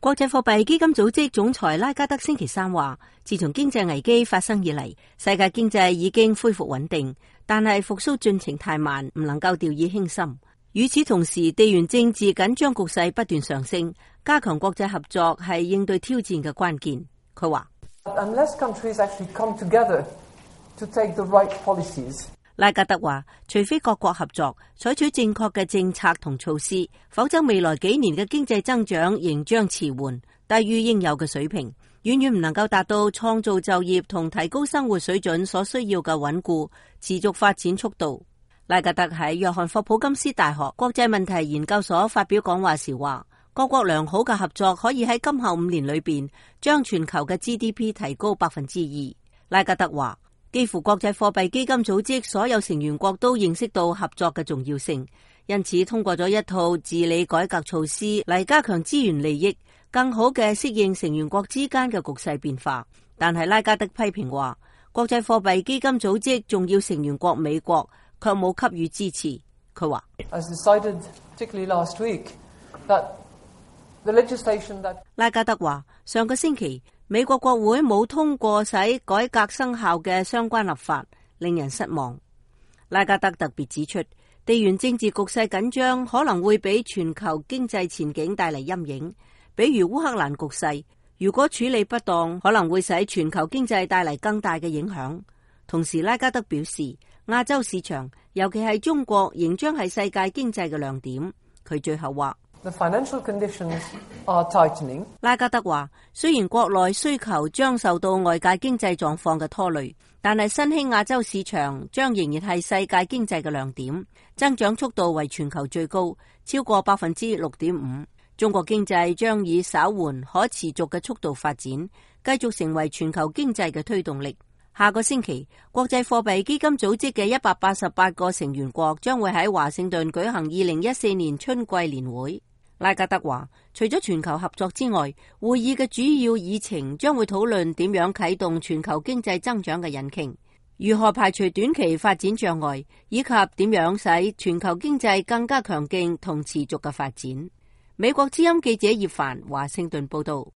國際貨幣基金組織總裁拉加德星期三話，自從經濟危機發生以嚟，世界經濟已經恢復穩定，但係復甦進程太慢，唔能夠掉以輕心。與此同時，地緣政治緊張局勢不斷上升，加強國際合作係應對挑戰嘅關鍵。佢話，拉加德話，除非各國合作，採取正確嘅政策同措施，否則未來幾年嘅經濟增長仍將遲緩，低於應有嘅水平，遠遠唔能夠達到創造就業同提高生活水準所需要嘅穩固、持續發展速度。拉加德喺約翰霍普金斯大學國際問題研究所發表講話時話，各國良好嘅合作可以喺今後5年裏邊將全球嘅 GDP 提高2%。拉加德話，幾乎國際貨幣基金組織所有成員國都認識到合作嘅重要性，因此通過咗一套治理改革措施嚟加強資源利益，更好嘅適應成員國之間嘅局勢變化。但係拉加德批評話，國際貨幣基金組織重要成員國美國卻冇給予支持。佢話，拉加德話，上個星期美國國會冇通過使改革生效嘅相關立法，令人失望。拉加德特別指出，地緣政治局勢緊張可能會俾全球經濟前景帶嚟陰影，比如烏克蘭局勢，如果處理不當，可能會使全球經濟帶嚟更大嘅影響。同時，拉加德表示，亞洲市場，尤其係中國，仍將係世界經濟嘅亮點。佢最後話，拉加德話，雖然國內需求將受到外界經濟狀況嘅拖累，但係新興亞洲市場將仍然係世界經濟嘅亮點，增長速度為全球最高，超過6.5%。中國經濟將以稍緩可持續嘅速度發展，繼續成為全球經濟嘅推動力。下個星期，國際貨幣基金組織嘅188個成員國將會喺華盛頓舉行2014年春季年會。拉加德話，除咗全球合作之外，會議嘅主要議程將會討論點樣啟動全球經濟增長嘅引擎，如何排除短期發展障礙，以及點樣使全球經濟更加強勁同持續嘅發展。美國之音記者葉凡華盛頓報道。